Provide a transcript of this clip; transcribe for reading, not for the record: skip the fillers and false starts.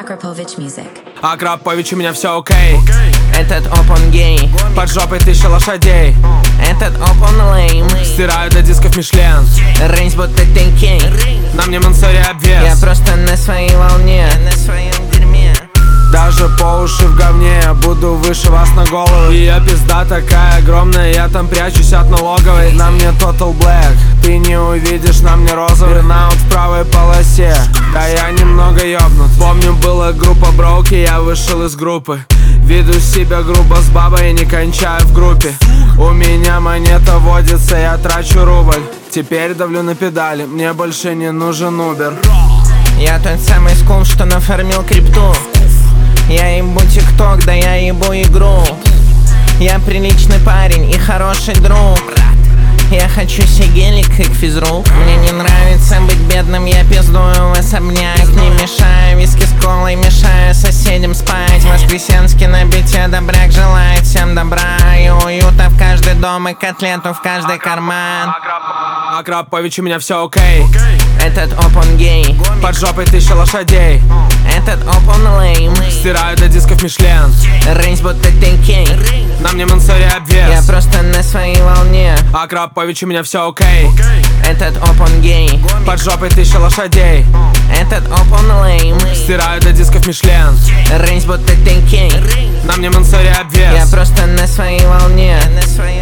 Akrapovich Music. Акрапович, у меня все окей. Этот опон гей, Под жопой 1000 лошадей. этот опон лейм. Стираю до дисков Мишлен. Рейнс будто тенкей. На мне Мансори Я обвес. просто на своей волне, на своем дерьме. Даже по уши в говне, я буду выше вас на голову. И я пизда такая огромная, я там прячусь от налоговой. На мне Total Black, ты не увидишь на мне розовый. Бирнаут в правой полосе, да я немного ёбнут. Помню, была группа Броуки, я вышел из группы. Веду себя грубо с бабой и не кончаю в группе. У меня монета водится, я трачу рубль. Теперь давлю на педали, мне больше не нужен Убер. Я тот самый скул, что нафармил крипту. Я ебу тикток, да я ебу игру. Я приличный парень и хороший друг. Я хочу сигелик, как физрук. Мне не нравится быть бедным, я пиздую в особняк. Не мешаю виски с колой, мешаю соседям спать. Воскресенский на бите добряк желает всем добра и уюта в каждый дом и котлету в каждый карман. Акрапович, у меня все окей. Этот опон гей, Под жопой 1000 лошадей. этот опон лейм. Стираю до дисков Мишлен. Рейнс будто тенкей. На мне Мансори Я обвес. просто на своей волне. Акрапович, у меня все окей. Этот опон гей, Под жопой 1000 лошадей. этот опон лейм. Стираю до дисков Мишлен. Рейнс будто тенкей. На мне Мансори Я обвес. просто на своей волне, на своей